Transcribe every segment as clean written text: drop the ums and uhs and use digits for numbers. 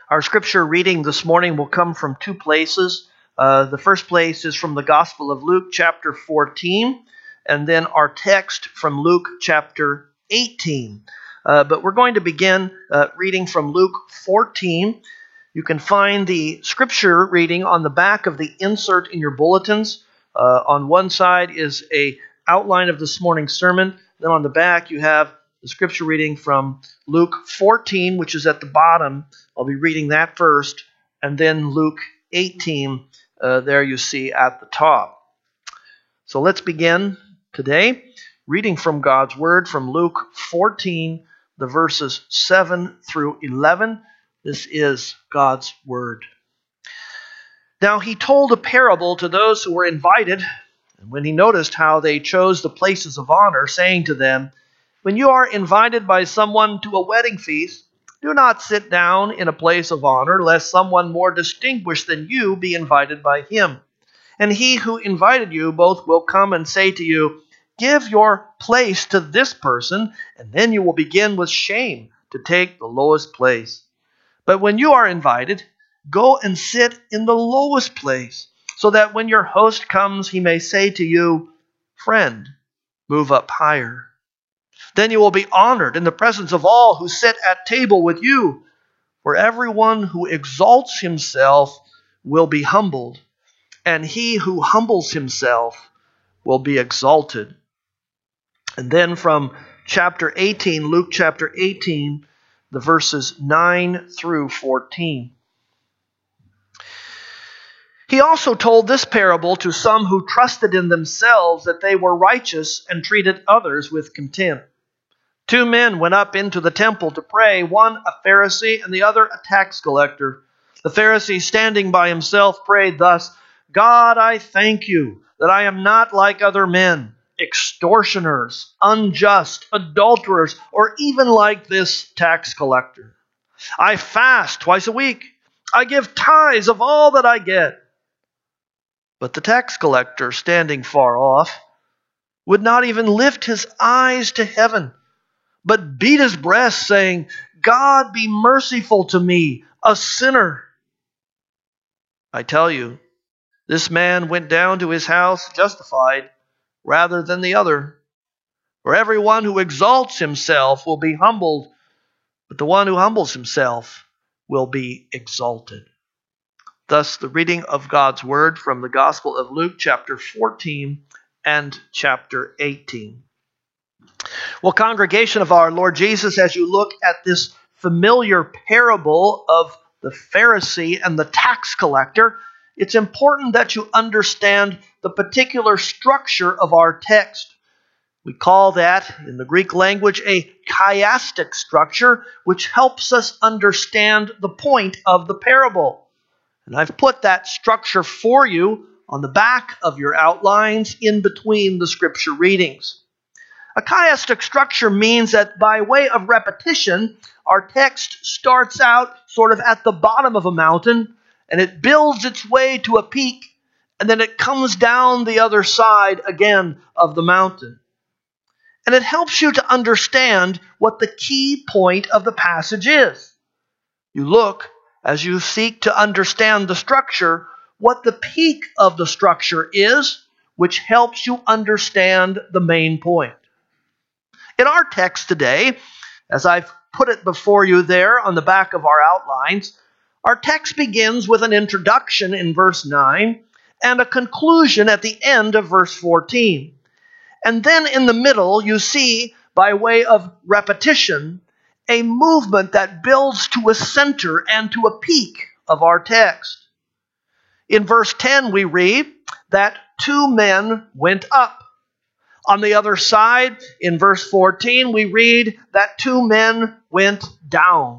Our scripture reading this morning will come from two places. The first place is from the Gospel of Luke, chapter 14, and then our text from Luke, chapter 18. But we're going to begin reading from Luke 14. You can find the scripture reading on the back of the insert in your bulletins. On one side is an outline of this morning's sermon. Then on the back you have the scripture reading from Luke 14, which is at the bottom. I'll be reading that first, and then Luke 18, there you see at the top. So let's begin today, reading from God's Word from Luke 14, the verses 7 through 11. This is God's Word. Now he told a parable to those who were invited, and when he noticed how they chose the places of honor, saying to them, "When you are invited by someone to a wedding feast, do not sit down in a place of honor, lest someone more distinguished than you be invited by him. And he who invited you both will come and say to you, 'Give your place to this person,' and then you will begin with shame to take the lowest place. But when you are invited, go and sit in the lowest place, so that when your host comes, he may say to you, 'Friend, move up higher.' Then you will be honored in the presence of all who sit at table with you. For everyone who exalts himself will be humbled, and he who humbles himself will be exalted." And then from chapter 18, Luke chapter 18, the verses 9 through 14. He also told this parable to some who trusted in themselves that they were righteous and treated others with contempt. 2 men went up into the temple to pray, one a Pharisee and the other a tax collector. The Pharisee, standing by himself, prayed thus, "God, I thank you that I am not like other men, extortioners, unjust, adulterers, or even like this tax collector. I fast twice a week. I give tithes of all that I get." But the tax collector, standing far off, would not even lift his eyes to heaven, but beat his breast, saying, "God, be merciful to me, a sinner." I tell you, this man went down to his house justified rather than the other. For everyone who exalts himself will be humbled, but the one who humbles himself will be exalted. Thus the reading of God's Word from the Gospel of Luke, chapter 14 and chapter 18. Well, congregation of our Lord Jesus, as you look at this familiar parable of the Pharisee and the tax collector, it's important that you understand the particular structure of our text. We call that, in the Greek language, a chiastic structure, which helps us understand the point of the parable. And I've put that structure for you on the back of your outlines in between the scripture readings. A chiastic structure means that by way of repetition, our text starts out sort of at the bottom of a mountain, and it builds its way to a peak, and then it comes down the other side again of the mountain. And it helps you to understand what the key point of the passage is. You look, as you seek to understand the structure, what the peak of the structure is, which helps you understand the main point. In our text today, as I've put it before you there on the back of our outlines, our text begins with an introduction in verse 9 and a conclusion at the end of verse 14. And then in the middle, you see, by way of repetition, a movement that builds to a center and to a peak of our text. In verse 10, we read that 2 men went up. On the other side, in verse 14, we read that 2 men went down.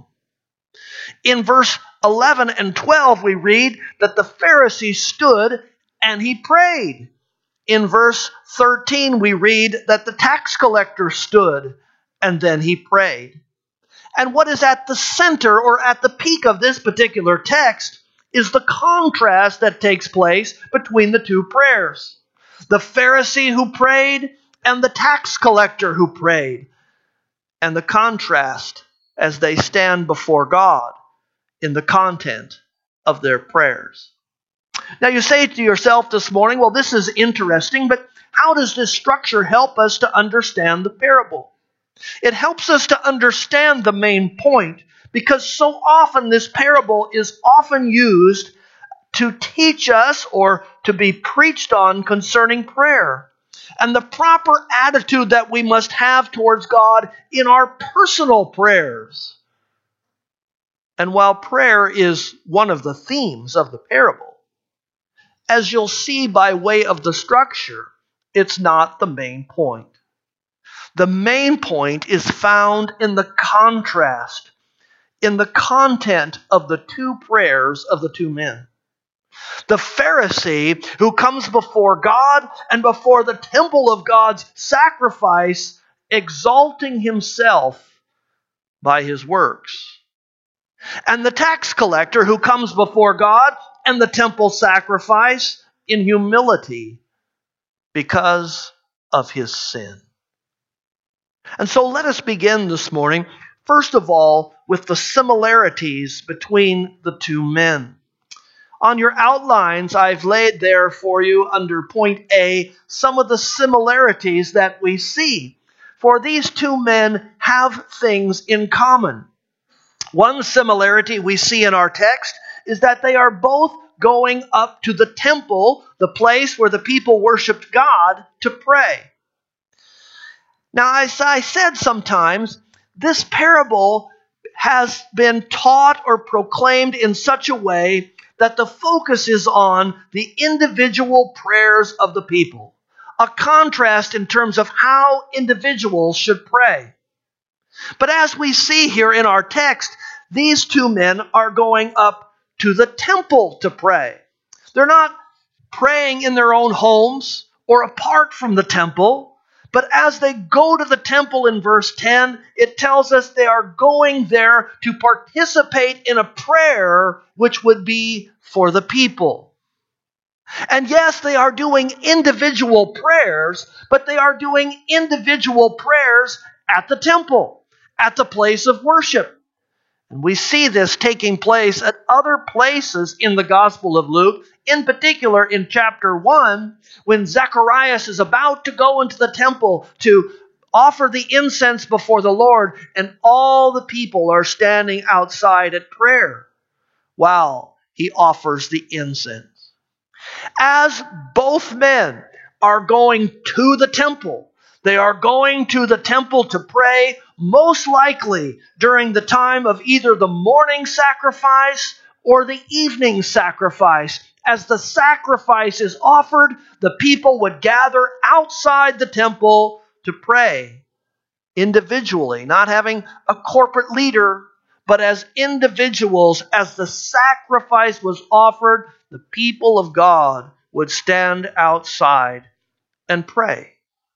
In verse 11 and 12, we read that the Pharisee stood and he prayed. In verse 13, we read that the tax collector stood and then he prayed. And what is at the center or at the peak of this particular text is the contrast that takes place between the 2 prayers. The Pharisee who prayed and the tax collector who prayed. And the contrast as they stand before God in the content of their prayers. Now you say to yourself this morning, well, this is interesting, but how does this structure help us to understand the parable? It helps us to understand the main point, because so often this parable is often used to teach us or to be preached on concerning prayer and the proper attitude that we must have towards God in our personal prayers. And while prayer is one of the themes of the parable, as you'll see by way of the structure, it's not the main point. The main point is found in the contrast, in the content of the two prayers of the two men. The Pharisee who comes before God and before the temple of God's sacrifice, exalting himself by his works. And the tax collector who comes before God and the temple sacrifice in humility because of his sin. And so let us begin this morning, first of all, with the similarities between the two men. On your outlines, I've laid there for you under point A some of the similarities that we see. For these two men have things in common. One similarity we see in our text is that they are both going up to the temple, the place where the people worshiped God, to pray. Now, as I said sometimes, this parable has been taught or proclaimed in such a way that the focus is on the individual prayers of the people. A contrast in terms of how individuals should pray. But as we see here in our text, these two men are going up to the temple to pray. They're not praying in their own homes or apart from the temple. But as they go to the temple in verse 10, it tells us they are going there to participate in a prayer which would be for the people. And yes, they are doing individual prayers, but they are doing individual prayers at the temple, at the place of worship. And we see this taking place at other places in the Gospel of Luke, in particular in chapter 1, when Zacharias is about to go into the temple to offer the incense before the Lord, and all the people are standing outside at prayer while he offers the incense. As both men are going to the temple, they are going to the temple to pray, most likely during the time of either the morning sacrifice or the evening sacrifice. As the sacrifice is offered, the people would gather outside the temple to pray individually, not having a corporate leader, but as individuals. As the sacrifice was offered, the people of God would stand outside and pray.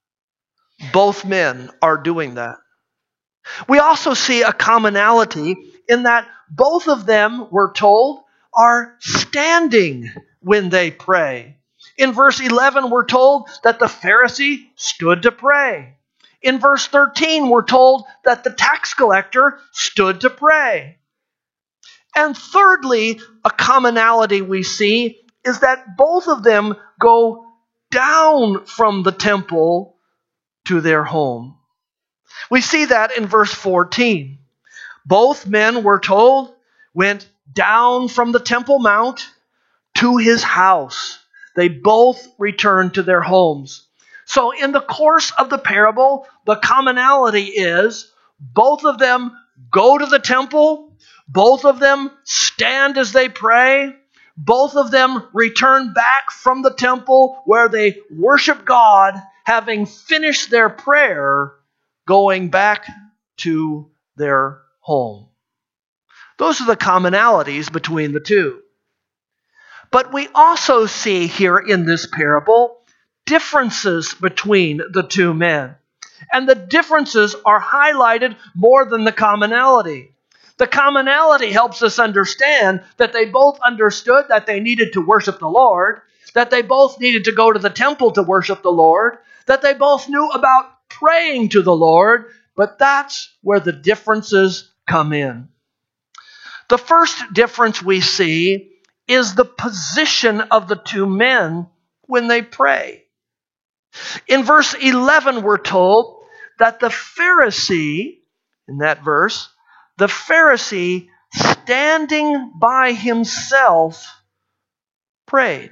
Both men are doing that. We also see a commonality in that both of them, we're told, are standing when they pray. In verse 11, we're told that the Pharisee stood to pray. In verse 13, we're told that the tax collector stood to pray. And thirdly, a commonality we see is that both of them go down from the temple to their home. We see that in verse 14. Both men, we're told, went down from the Temple Mount to his house. They both returned to their homes. So in the course of the parable, the commonality is both of them go to the temple, both of them stand as they pray, both of them return back from the temple where they worship God, having finished their prayer, going back to their home. Those are the commonalities between the two. But we also see here in this parable differences between the two men. And the differences are highlighted more than the commonality. The commonality helps us understand that they both understood that they needed to worship the Lord, that they both needed to go to the temple to worship the Lord, that they both knew about praying to the Lord, but that's where the differences come in. The first difference we see is the position of the two men when they pray. In verse 11, we're told that the Pharisee, in that verse, the Pharisee standing by himself prayed.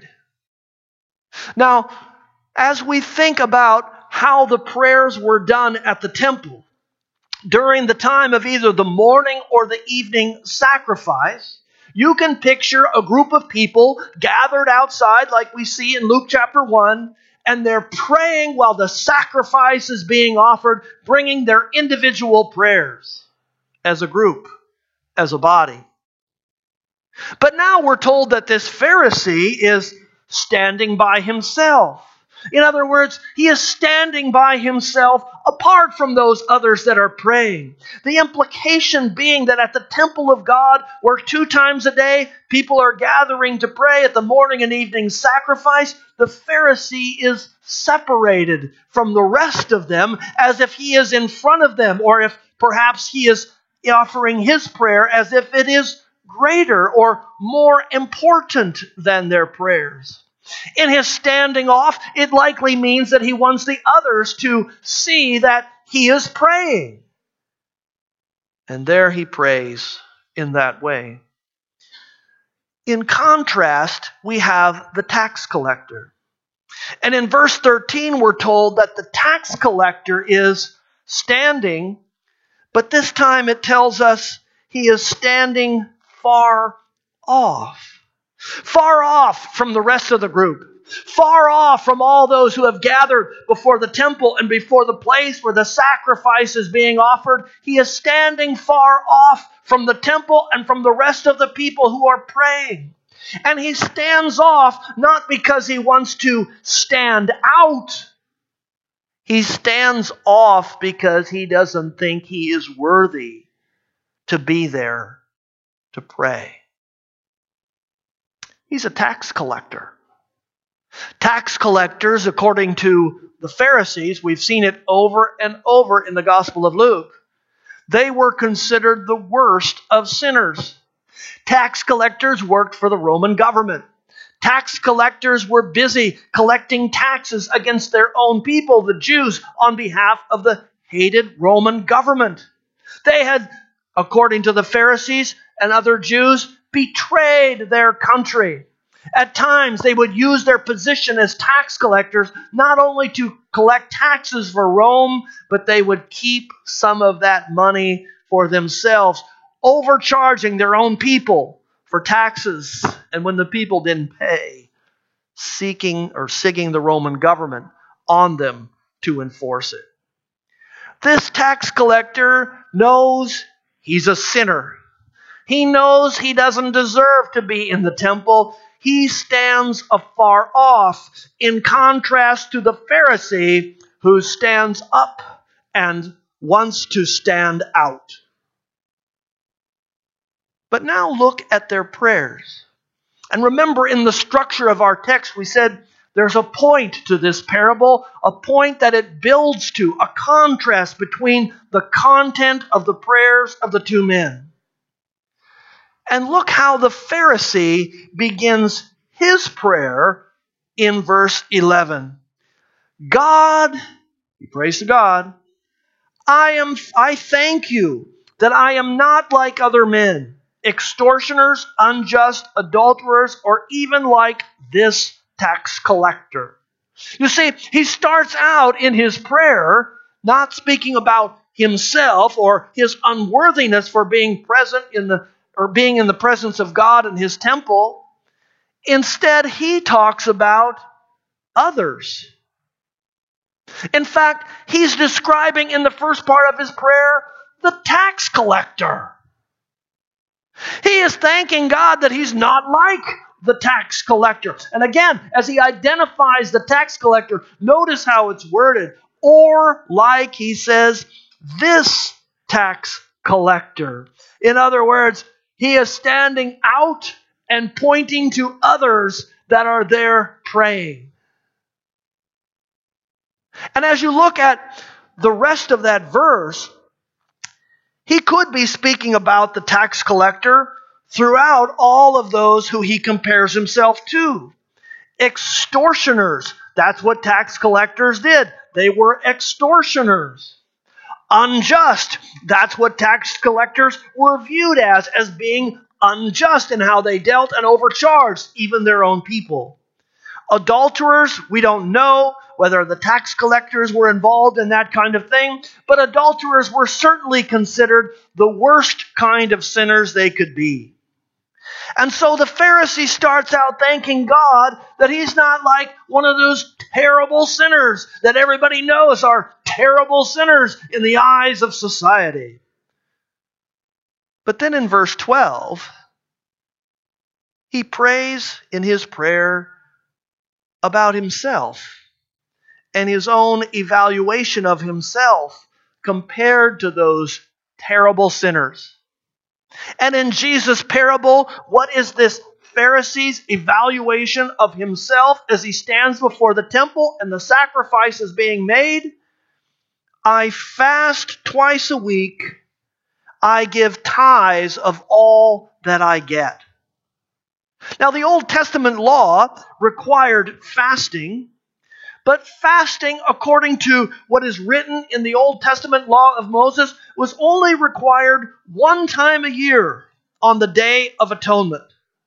Now, as we think about how the prayers were done at the temple, during the time of either the morning or the evening sacrifice, you can picture a group of people gathered outside like we see in Luke chapter 1, and they're praying while the sacrifice is being offered, bringing their individual prayers as a group, as a body. But now we're told that this Pharisee is standing by himself. In other words, he is standing by himself apart from those others that are praying. The implication being that at the temple of God, where 2 times a day people are gathering to pray at the morning and evening sacrifice, the Pharisee is separated from the rest of them as if he is in front of them, or if perhaps he is offering his prayer as if it is greater or more important than their prayers. In his standing off, it likely means that he wants the others to see that he is praying. And there he prays in that way. In contrast, we have the tax collector. And in verse 13, we're told that the tax collector is standing, but this time it tells us he is standing far off from the rest of the group, far off from all those who have gathered before the temple and before the place where the sacrifice is being offered. He is standing far off from the temple and from the rest of the people who are praying. And he stands off not because he wants to stand out. He stands off because he doesn't think he is worthy to be there to pray. He's a tax collector. Tax collectors, according to the Pharisees, we've seen it over and over in the Gospel of Luke, they were considered the worst of sinners. Tax collectors worked for the Roman government. Tax collectors were busy collecting taxes against their own people, the Jews, on behalf of the hated Roman government. They had, according to the Pharisees and other Jews, betrayed their country. At times, they would use their position as tax collectors not only to collect taxes for Rome, but they would keep some of that money for themselves, overcharging their own people for taxes. And when the people didn't pay, sigging the Roman government on them to enforce it. This tax collector knows he's a sinner. He knows he doesn't deserve to be in the temple. He stands afar off, in contrast to the Pharisee who stands up and wants to stand out. But now look at their prayers. And remember, in the structure of our text, we said there's a point to this parable, a point that it builds to, a contrast between the content of the prayers of the two men. And look how the Pharisee begins his prayer in verse 11. God, he prays to God, I thank you that I am not like other men, extortioners, unjust, adulterers, or even like this tax collector. You see, he starts out in his prayer not speaking about himself or his unworthiness for being present being in the presence of God in his temple. Instead, he talks about others. In fact, he's describing in the first part of his prayer the tax collector. He is thanking God that he's not like the tax collector. And again, as he identifies the tax collector, notice how it's worded. Or like, he says, this tax collector. In other words, he is standing out and pointing to others that are there praying. And as you look at the rest of that verse, he could be speaking about the tax collector throughout all of those who he compares himself to. Extortioners. That's what tax collectors did. They were extortioners. Unjust. That's what tax collectors were viewed as being unjust in how they dealt and overcharged even their own people. Adulterers, we don't know whether the tax collectors were involved in that kind of thing, but adulterers were certainly considered the worst kind of sinners they could be. And so the Pharisee starts out thanking God that he's not like one of those terrible sinners that everybody knows are terrible sinners in the eyes of society. But then in verse 12, he prays in his prayer about himself and his own evaluation of himself compared to those terrible sinners. And in Jesus' parable, what is this Pharisee's evaluation of himself as he stands before the temple and the sacrifice is being made? I fast twice a week. I give tithes of all that I get. Now, the Old Testament law required fasting, but fasting, according to what is written in the Old Testament law of Moses, was only required one time a year on the Day of Atonement.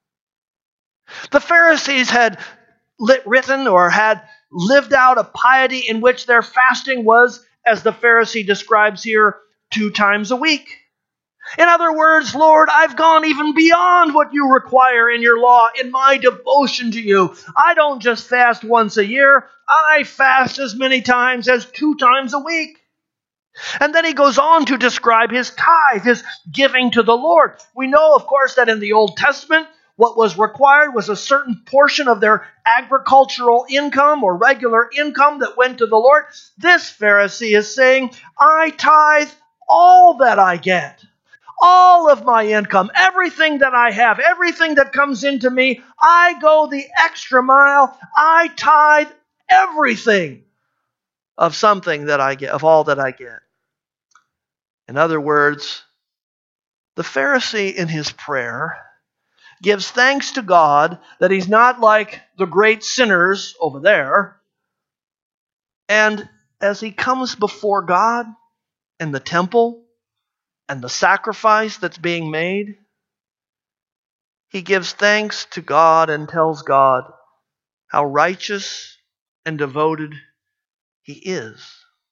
The Pharisees had written or had lived out a piety in which their fasting was, as the Pharisee describes here, 2 times a week. In other words, Lord, I've gone even beyond what you require in your law in my devotion to you. I don't just fast once a year. I fast as many times as 2 times a week. And then he goes on to describe his tithe, his giving to the Lord. We know, of course, that in the Old Testament, what was required was a certain portion of their agricultural income or regular income that went to the Lord. This Pharisee is saying, I tithe all that I get. All of my income, everything that I have, everything that comes into me, I go the extra mile. I tithe everything of something that I get, of all that I get. In other words, the Pharisee in his prayer gives thanks to God that he's not like the great sinners over there. And as he comes before God in the temple, and the sacrifice that's being made, he gives thanks to God and tells God how righteous and devoted he is.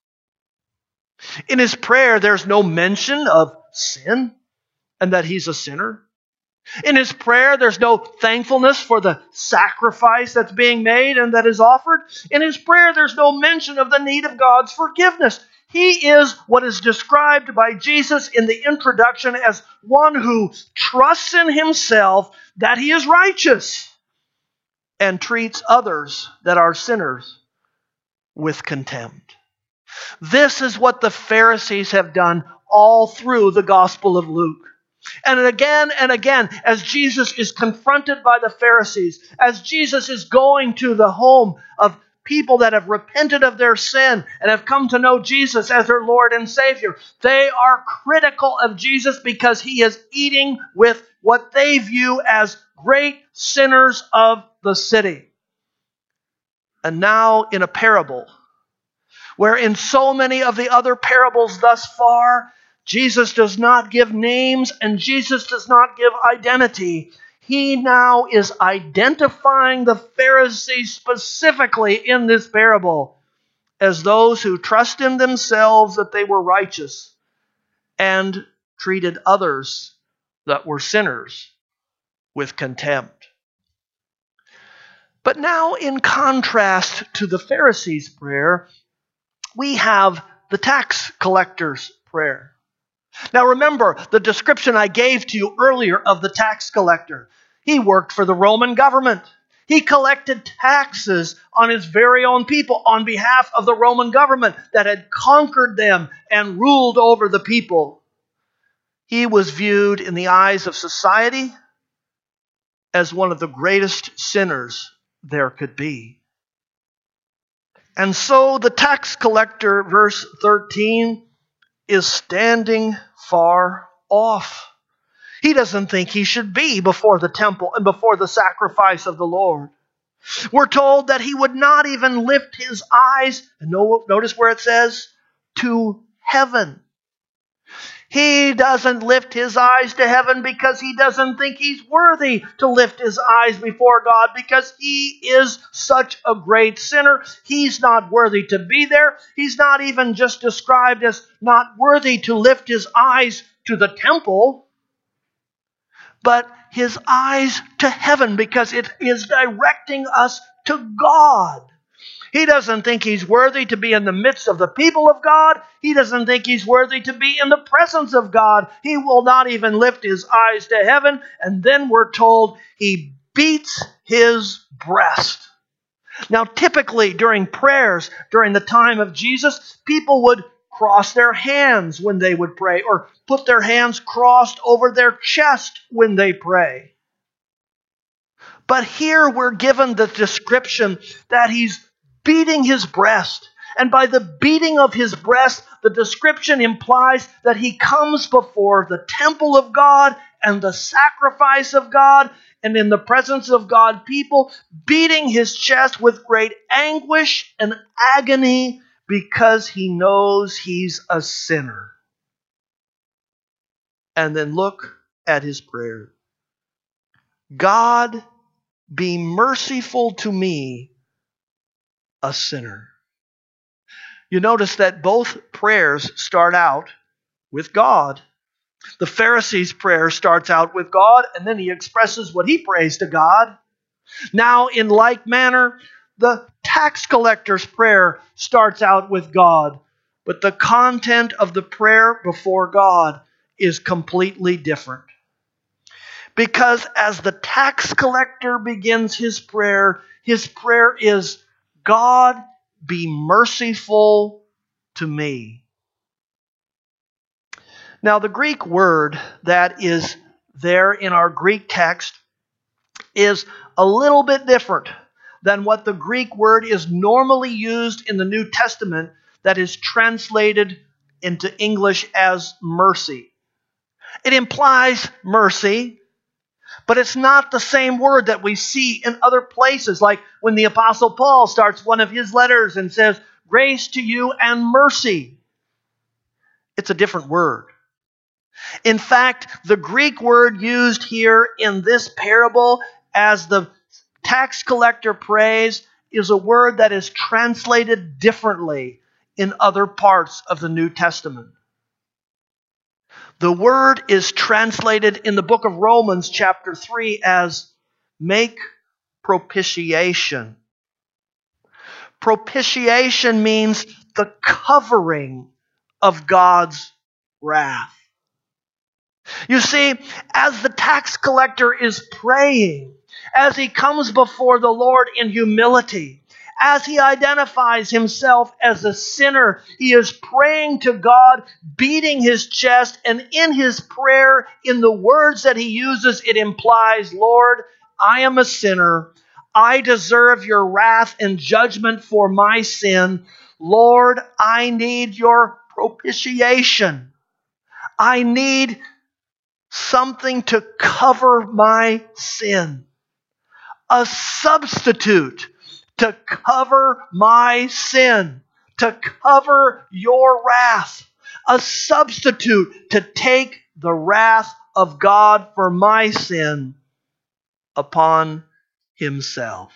In his prayer, there's no mention of sin and that he's a sinner. In his prayer, there's no thankfulness for the sacrifice that's being made and that is offered. In his prayer, there's no mention of the need of God's forgiveness. He is what is described by Jesus in the introduction as one who trusts in himself that he is righteous and treats others that are sinners with contempt. This is what the Pharisees have done all through the Gospel of Luke. And again, as Jesus is confronted by the Pharisees, as Jesus is going to the home of people that have repented of their sin and have come to know Jesus as their Lord and Savior, they are critical of Jesus because he is eating with what they view as great sinners of the city. And now in a parable, where in so many of the other parables thus far, Jesus does not give names and Jesus does not give identity. He now is identifying the Pharisees specifically in this parable as those who trust in themselves that they were righteous and treated others that were sinners with contempt. But now, in contrast to the Pharisees' prayer, we have the tax collector's prayer. Now remember the description I gave to you earlier of the tax collector. He worked for the Roman government. He collected taxes on his very own people on behalf of the Roman government that had conquered them and ruled over the people. He was viewed in the eyes of society as one of the greatest sinners there could be. And so the tax collector, verse 13, is standing far off. He doesn't think he should be before the temple and before the sacrifice of the Lord. We're told that he would not even lift his eyes, and notice where it says, to heaven. He doesn't lift his eyes to heaven because he doesn't think he's worthy to lift his eyes before God, because he is such a great sinner. He's not worthy to be there. He's not even just described as not worthy to lift his eyes to the temple, but his eyes to heaven, because it is directing us to God. He doesn't think he's worthy to be in the midst of the people of God. He doesn't think he's worthy to be in the presence of God. He will not even lift his eyes to heaven. And then we're told he beats his breast. Now, typically during prayers, during the time of Jesus, people would cross their hands when they would pray, or put their hands crossed over their chest when they pray. But here we're given the description that he's beating his breast. And by the beating of his breast, the description implies that he comes before the temple of God and the sacrifice of God, and in the presence of God people, beating his chest with great anguish and agony because he knows he's a sinner. And then look at his prayer. God, be merciful to me, a sinner. You notice that both prayers start out with God. The Pharisee's prayer starts out with God, and then he expresses what he prays to God. Now, in like manner, the tax collector's prayer starts out with God, but the content of the prayer before God is completely different. Because as the tax collector begins his prayer is, God, be merciful to me. Now, the Greek word that is there in our Greek text is a little bit different than what the Greek word is normally used in the New Testament that is translated into English as mercy. It implies mercy, but it's not the same word that we see in other places, like when the Apostle Paul starts one of his letters and says, grace to you and mercy. It's a different word. In fact, the Greek word used here in this parable as the tax collector prays is a word that is translated differently in other parts of the New Testament. The word is translated in the book of Romans chapter 3 as make propitiation. Propitiation means the covering of God's wrath. You see, as the tax collector is praying, as he comes before the Lord in humility, as he identifies himself as a sinner, he is praying to God, beating his chest, and in his prayer, in the words that he uses, it implies, Lord, I am a sinner. I deserve your wrath and judgment for my sin. Lord, I need your propitiation. I need something to cover my sin. A substitute to cover my sin, to cover your wrath. A substitute to take the wrath of God for my sin upon himself.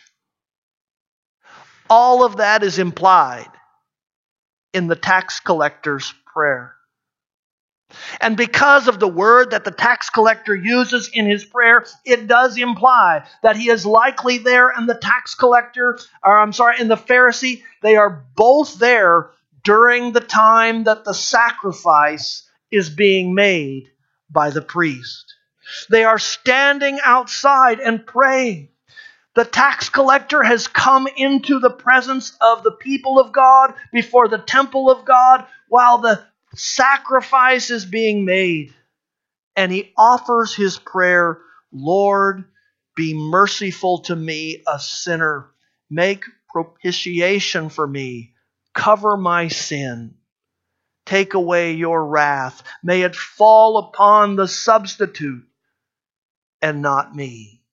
All of that is implied in the tax collector's prayer. And because of the word that the tax collector uses in his prayer, it does imply that he is likely there, and the tax collector, and the Pharisee, they are both there during the time that the sacrifice is being made by the priest. They are standing outside and praying. The tax collector has come into the presence of the people of God before the temple of God while the sacrifice is being made. And he offers his prayer, Lord, be merciful to me, a sinner. Make propitiation for me. Cover my sin. Take away your wrath. May it fall upon the substitute and not me.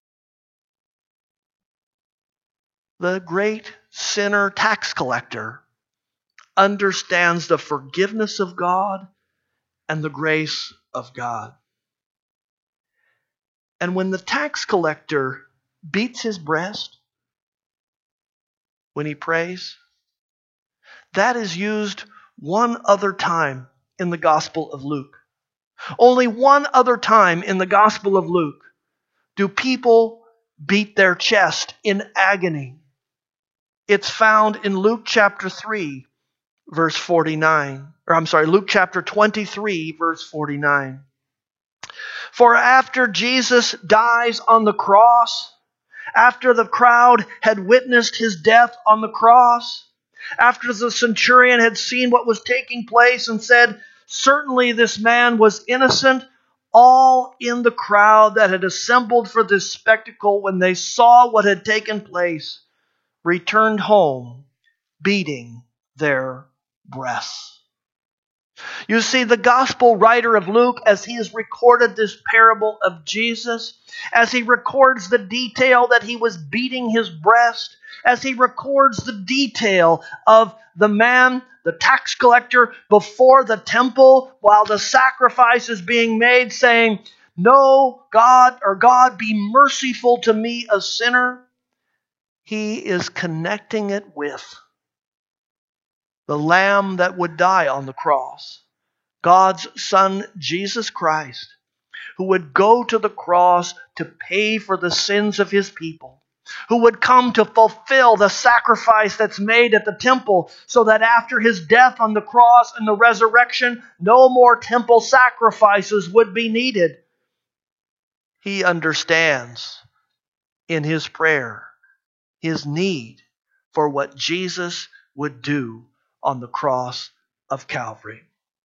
The great sinner tax collector understands the forgiveness of God and the grace of God. And when the tax collector beats his breast when he prays, that is used one other time in the Gospel of Luke. Only one other time in the Gospel of Luke do people beat their chest in agony. It's found in Luke chapter 3, verse 49. Luke chapter 23, verse 49. For after Jesus dies on the cross, after the crowd had witnessed his death on the cross, after the centurion had seen what was taking place and said, certainly this man was innocent, all in the crowd that had assembled for this spectacle, when they saw what had taken place, returned home, beating their breasts. You see, the gospel writer of Luke, as he has recorded this parable of Jesus, as he records the detail that he was beating his breast, as he records the detail of the man, the tax collector, before the temple while the sacrifice is being made, saying, "No, God, or God, be merciful to me, a sinner," he is connecting it with the Lamb that would die on the cross, God's Son, Jesus Christ, who would go to the cross to pay for the sins of his people, who would come to fulfill the sacrifice that's made at the temple, so that after his death on the cross and the resurrection, no more temple sacrifices would be needed. He understands in his prayer his need for what Jesus would do on the cross of Calvary.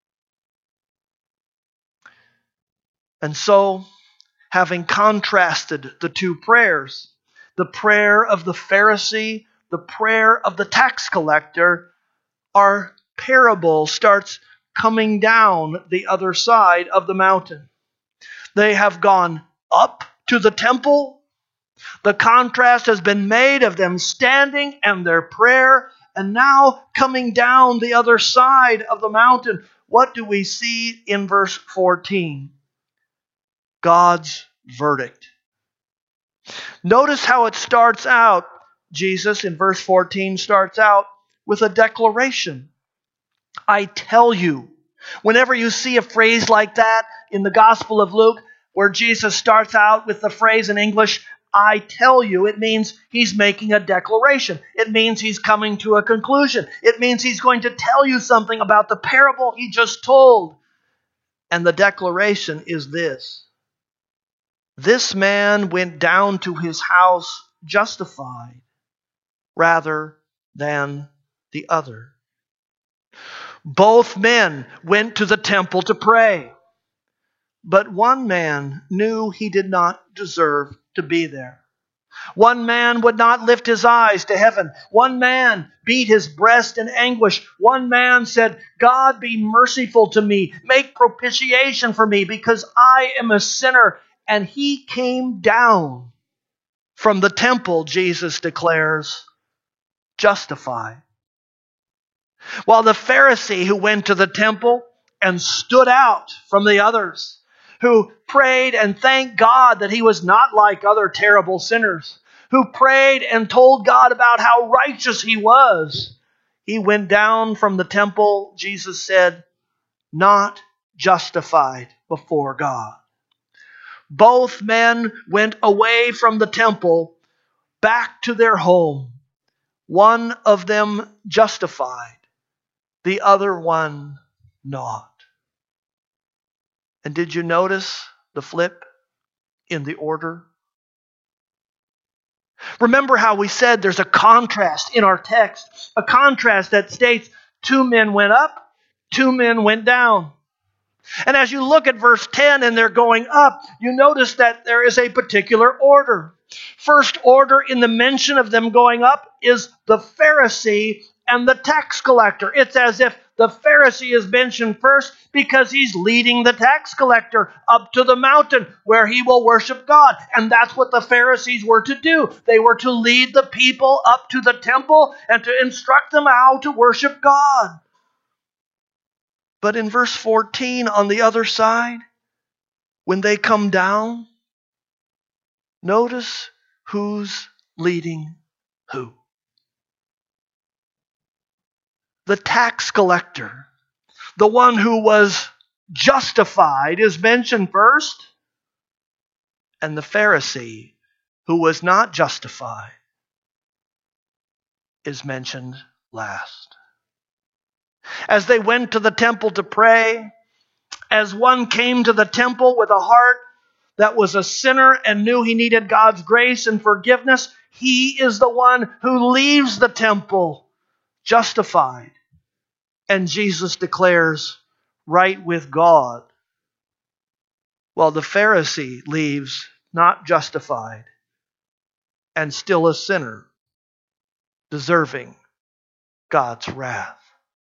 And so, having contrasted the two prayers, the prayer of the Pharisee, the prayer of the tax collector, our parable starts coming down the other side of the mountain. They have gone up to the temple. The contrast has been made of them standing and their prayer, and now coming down the other side of the mountain. What do we see in verse 14? God's verdict. Notice how it starts out. Jesus in verse 14 starts out with a declaration. I tell you. Whenever you see a phrase like that in the Gospel of Luke, where Jesus starts out with the phrase in English, I tell you, it means he's making a declaration. It means he's coming to a conclusion. It means he's going to tell you something about the parable he just told. And the declaration is this. This man went down to his house justified rather than the other. Both men went to the temple to pray, but one man knew he did not deserve to be there. One man would not lift his eyes to heaven. One man beat his breast in anguish. One man said, God, be merciful to me. Make propitiation for me, because I am a sinner. And he came down from the temple, Jesus declares, justified. While the Pharisee who went to the temple and stood out from the others, who prayed and thanked God that he was not like other terrible sinners, who prayed and told God about how righteous he was, he went down from the temple, Jesus said, not justified before God. Both men went away from the temple back to their home. One of them justified, the other one not. And did you notice the flip in the order? Remember how we said there's a contrast in our text, a contrast that states 2 men went up, 2 men went down. And as you look at verse 10 and they're going up, you notice that there is a particular order. First order in the mention of them going up is the Pharisee and the tax collector. It's as if the Pharisee is mentioned first because he's leading the tax collector up to the mountain where he will worship God. And that's what the Pharisees were to do. They were to lead the people up to the temple and to instruct them how to worship God. But in verse 14, on the other side, when they come down, notice who's leading who. The tax collector, the one who was justified, is mentioned first, and the Pharisee, who was not justified, is mentioned last. As they went to the temple to pray, as one came to the temple with a heart that was a sinner and knew he needed God's grace and forgiveness, he is the one who leaves the temple justified. And Jesus declares, right with God. While the Pharisee leaves not justified and still a sinner, deserving God's wrath.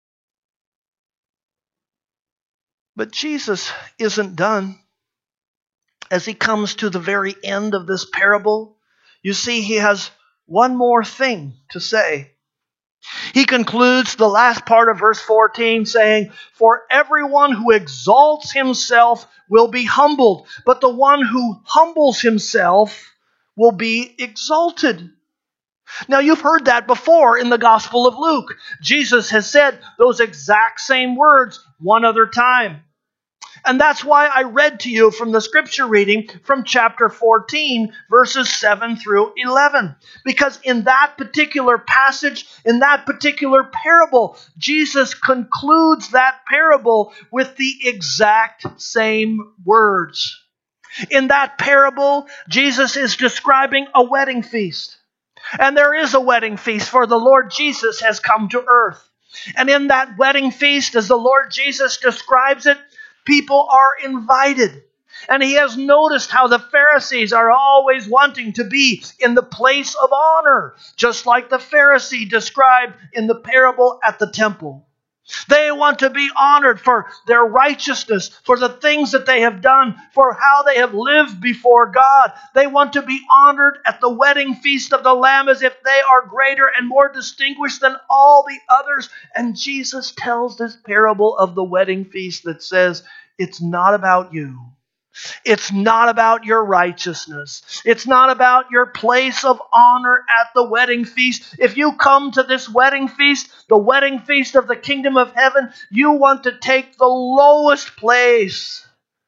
But Jesus isn't done. As he comes to the very end of this parable, you see he has one more thing to say. He concludes the last part of verse 14 saying, "For everyone who exalts himself will be humbled, but the one who humbles himself will be exalted." Now, you've heard that before in the Gospel of Luke. Jesus has said those exact same words one other time. And that's why I read to you from the scripture reading from chapter 14, verses 7 through 11. Because in that particular passage, in that particular parable, Jesus concludes that parable with the exact same words. In that parable, Jesus is describing a wedding feast. And there is a wedding feast, for the Lord Jesus has come to earth. And in that wedding feast, as the Lord Jesus describes it, people are invited. And he has noticed how the Pharisees are always wanting to be in the place of honor, just like the Pharisee described in the parable at the temple. They want to be honored for their righteousness, for the things that they have done, for how they have lived before God. They want to be honored at the wedding feast of the Lamb as if they are greater and more distinguished than all the others. And Jesus tells this parable of the wedding feast that says, it's not about you. It's not about your righteousness. It's not about your place of honor at the wedding feast. If you come to this wedding feast, the wedding feast of the kingdom of heaven, you want to take the lowest place.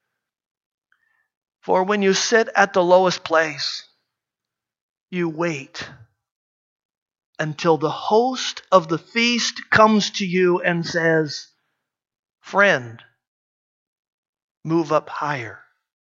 For when you sit at the lowest place, you wait until the host of the feast comes to you and says, "Friend, move up higher."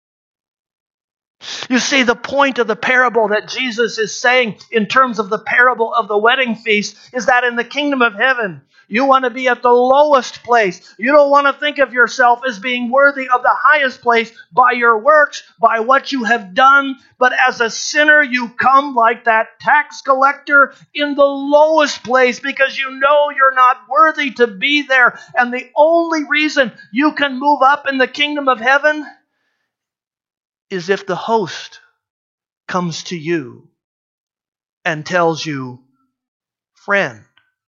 You see, the point of the parable that Jesus is saying in terms of the parable of the wedding feast is that in the kingdom of heaven, you want to be at the lowest place. You don't want to think of yourself as being worthy of the highest place by your works, by what you have done. But as a sinner, you come like that tax collector in the lowest place because you know you're not worthy to be there. And the only reason you can move up in the kingdom of heaven is if the host comes to you and tells you, "Friend,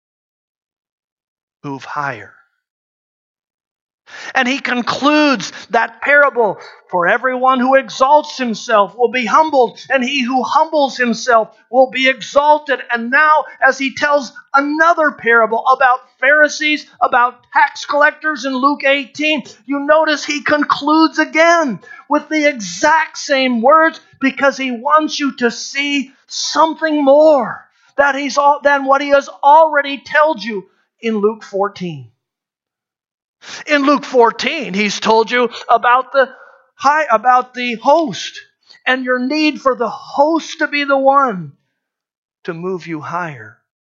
move higher." And he concludes that parable, "For everyone who exalts himself will be humbled, and he who humbles himself will be exalted." And now, as he tells another parable about Pharisees, about tax collectors in Luke 18, you notice he concludes again with the exact same words because he wants you to see something more than what he has already told you in Luke 14. In Luke 14, he's told you about the host and your need for the host to be the one to move you higher.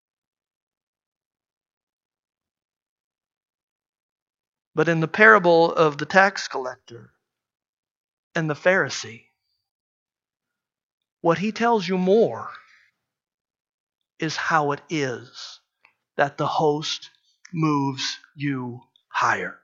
But in the parable of the tax collector and the Pharisee, what he tells you more is how it is that the host moves you higher.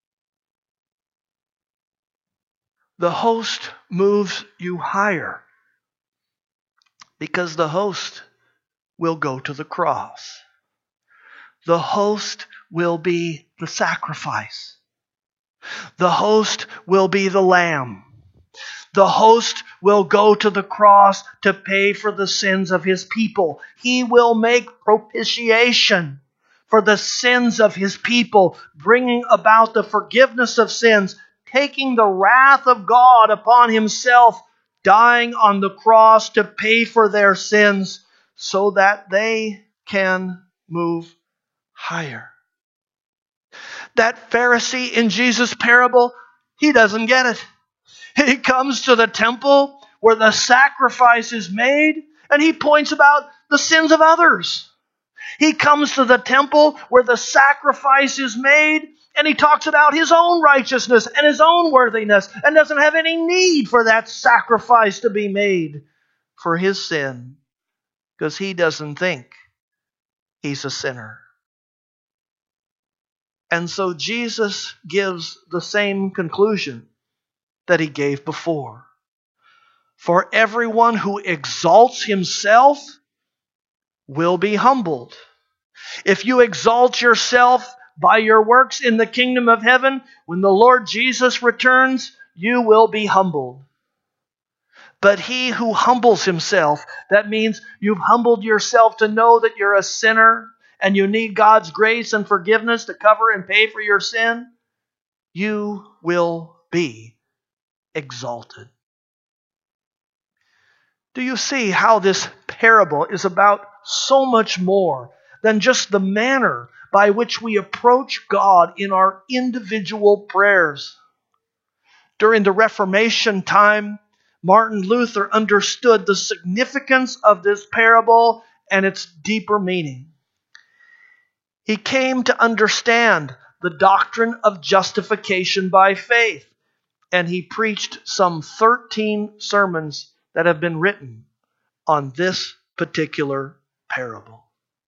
The host moves you higher because the host will go to the cross. The host will be the sacrifice. The host will be the lamb. The host will go to the cross to pay for the sins of his people. He will make propitiation for the sins of his people, bringing about the forgiveness of sins, taking the wrath of God upon himself, dying on the cross to pay for their sins so that they can move higher. That Pharisee in Jesus' parable, he doesn't get it. He comes to the temple where the sacrifice is made, and he points about the sins of others. He comes to the temple where the sacrifice is made, and he talks about his own righteousness and his own worthiness, and doesn't have any need for that sacrifice to be made for his sin, because he doesn't think he's a sinner. And so Jesus gives the same conclusion that he gave before. For everyone who exalts himself will be humbled. If you exalt yourself by your works in the kingdom of heaven, when the Lord Jesus returns, you will be humbled. But he who humbles himself, that means you've humbled yourself to know that you're a sinner and you need God's grace and forgiveness to cover and pay for your sin, you will be exalted. Do you see how this parable is about so much more than just the manner by which we approach God in our individual prayers? During the Reformation time, Martin Luther understood the significance of this parable and its deeper meaning. He came to understand the doctrine of justification by faith, and he preached some 13 sermons that have been written on this particular parable.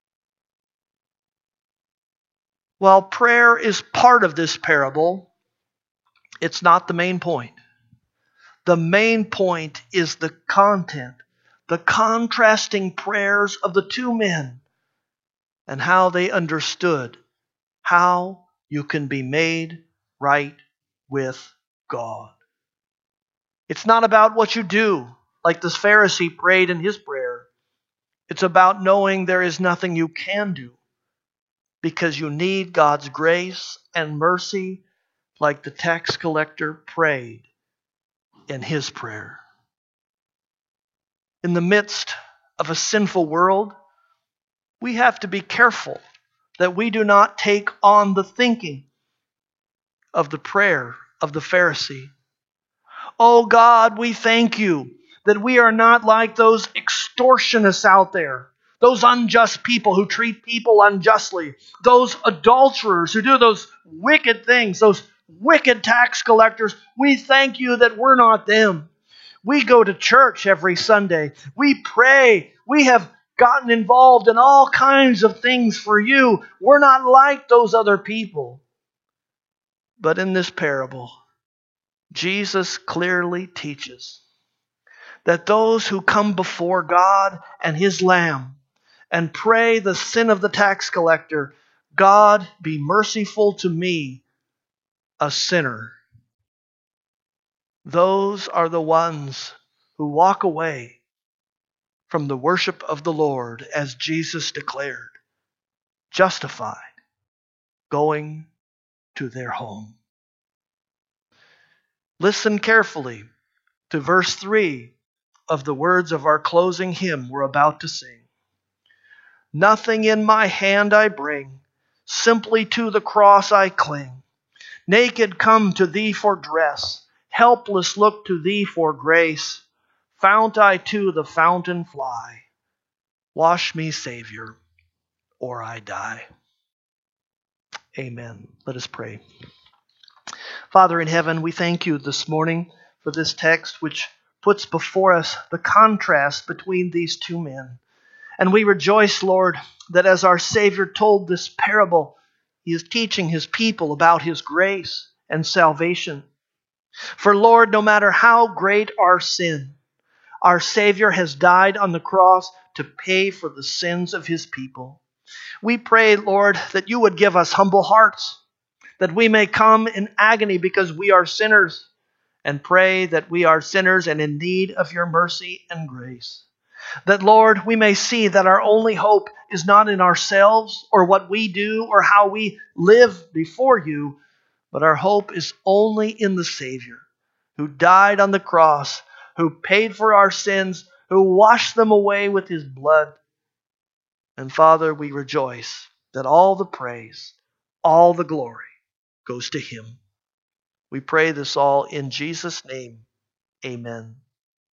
While prayer is part of this parable, it's not the main point. The main point is the content, the contrasting prayers of the two men, and how they understood how you can be made right with God. It's not about what you do, like this Pharisee prayed in his prayer. It's about knowing there is nothing you can do because you need God's grace and mercy, like the tax collector prayed in his prayer. In the midst of a sinful world, we have to be careful that we do not take on the thinking of the prayer of the Pharisee. Oh God, we thank you that we are not like those extortionists out there, those unjust people who treat people unjustly, those adulterers who do those wicked things, those wicked tax collectors. We thank you that we're not them. We go to church every Sunday. We pray. We have gotten involved in all kinds of things for you. We're not like those other people. But in this parable, Jesus clearly teaches that those who come before God and His Lamb and pray the sin of the tax collector, God, be merciful to me, a sinner. Those are the ones who walk away from the worship of the Lord, as Jesus declared, justified, going to their home. Listen carefully to verse 3 of the words of our closing hymn we're about to sing. Nothing in my hand I bring, simply to the cross I cling. Naked come to thee for dress, helpless look to thee for grace. Fount I to the fountain fly. Wash me, Savior, or I die. Amen. Let us pray. Father in heaven, we thank you this morning for this text which puts before us the contrast between these two men. And we rejoice, Lord, that as our Savior told this parable, He is teaching his people about his grace and salvation. For Lord, no matter how great our sin, our Savior has died on the cross to pay for the sins of his people. We pray, Lord, that you would give us humble hearts, that we may come in agony because we are sinners, and pray that we are sinners and in need of your mercy and grace. That, Lord, we may see that our only hope is not in ourselves or what we do or how we live before you, but our hope is only in the Savior who died on the cross, who paid for our sins, who washed them away with his blood. And Father, we rejoice that all the praise, all the glory goes to him. We pray this all in Jesus' name. Amen.